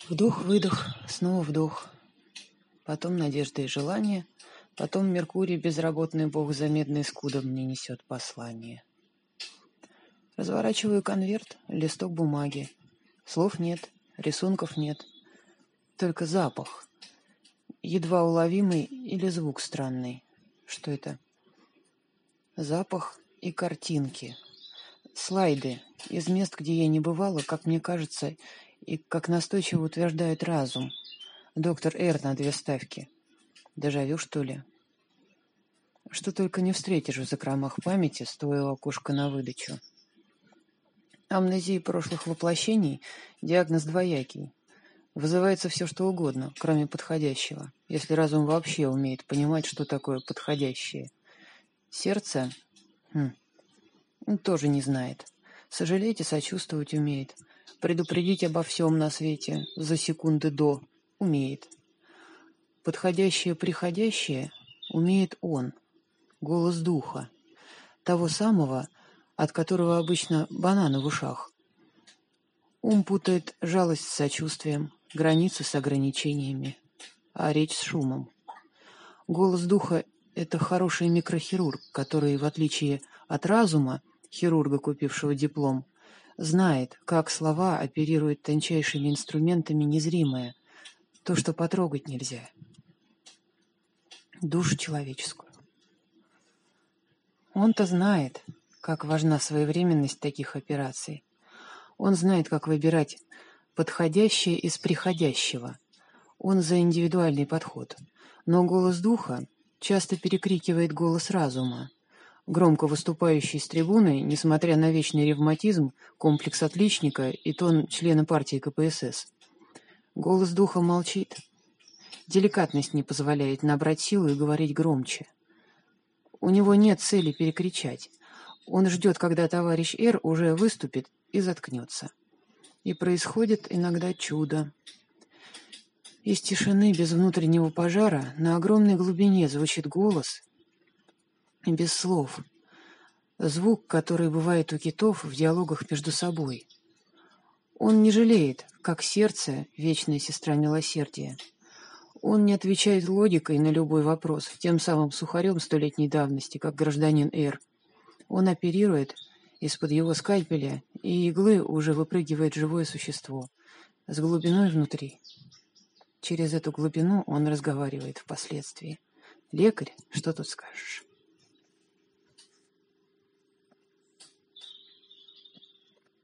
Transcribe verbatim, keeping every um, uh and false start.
Вдох-выдох, снова вдох. Потом надежда и желание. Потом Меркурий, безработный бог, за медной скудом мне несет послание. Разворачиваю конверт, листок бумаги. Слов нет, рисунков нет. Только запах. Едва уловимый или звук странный. Что это? Запах и картинки. Слайды из мест, где я не бывала, как мне кажется, и как настойчиво утверждает разум. Доктор Р на две ставки. Дежавю, что ли? Что только не встретишь в закромах памяти, стоя у окошка на выдачу. Амнезия прошлых воплощений – диагноз двоякий. Вызывается все, что угодно, кроме подходящего, если разум вообще умеет понимать, что такое подходящее. Сердце хм, тоже не знает. Сожалеть и сочувствовать умеет. Предупредить обо всем на свете за секунды до умеет. Подходящее-приходящее умеет он, голос духа, того самого, от которого обычно бананы в ушах. Ум путает жалость с сочувствием, границы с ограничениями, а речь с шумом. Голос духа — это хороший микрохирург, который, в отличие от разума, хирурга, купившего диплом, знает, как слова оперируют тончайшими инструментами незримое, то, что потрогать нельзя. Душу человеческую. Он-то знает, как важна своевременность таких операций. Он знает, как выбирать подходящее из приходящего. Он за индивидуальный подход. Но голос духа часто перекрикивает голос разума, громко выступающий с трибуны, несмотря на вечный ревматизм, комплекс отличника и тон члена партии ка пэ эс эс. Голос духа молчит. Деликатность не позволяет набрать силу и говорить громче. У него нет цели перекричать. Он ждет, когда товарищ Р уже выступит и заткнется. И происходит иногда чудо. Из тишины без внутреннего пожара на огромной глубине звучит голос, без слов. Звук, который бывает у китов в диалогах между собой. Он не жалеет, как сердце, вечная сестра милосердия. Он не отвечает логикой на любой вопрос, тем самым сухарем столетней давности, как гражданин Р. Он оперирует из-под его скальпеля, и иглы уже выпрыгивает живое существо с глубиной внутри. Через эту глубину он разговаривает впоследствии. Лекарь, что тут скажешь?